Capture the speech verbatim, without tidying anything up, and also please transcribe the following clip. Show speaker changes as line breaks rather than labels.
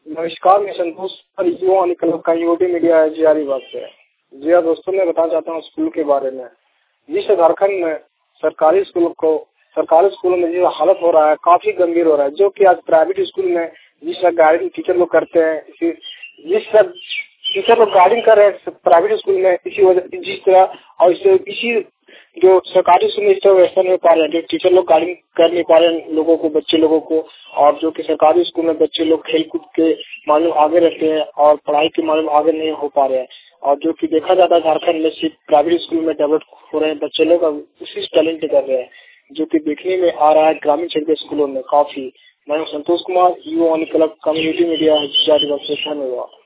नमस्कार, मैं Santosh sir Yuva club का यूटी मीडिया है जियारी बात से। जी हाँ दोस्तों, मैं बताना चाहता हूँ स्कूल के बारे में। जिस झारखंड में सरकारी स्कूल को सरकारी स्कूलों में जो हालत हो रहा है काफी गंभीर हो रहा है, जो कि आज प्राइवेट स्कूल में जिस तरह गाइडिंग टीचर लोग करते हैं, जिस तरह टीचर लोग गाइडिंग कर रहे हैं प्राइवेट स्कूल में, इसी वजह जिस तरह और इसी जो सरकारी स्कूल में इस तरह व्यवस्था नहीं हो पा रहे हैं, जो टीचर लोग गाइडिंग कर नहीं पा रहे हैं लोगों को, बच्चे लोगों को, और जो कि सरकारी स्कूल में बच्चे लोग खेल कूद के मालूम आगे रहते हैं और पढ़ाई के मालूम आगे नहीं हो पा रहे हैं। और जो कि देखा जाता है झारखंड में सिर्फ प्राइवेट स्कूल में डेवलप हो रहे हैं बच्चे लोग, उसी टैलेंट कर रहे हैं, जो कि देखने में आ रहा है ग्रामीण क्षेत्र के स्कूलों में काफी। मैं संतोष कुमार, युवा क्लब कम्युनिटी मीडिया।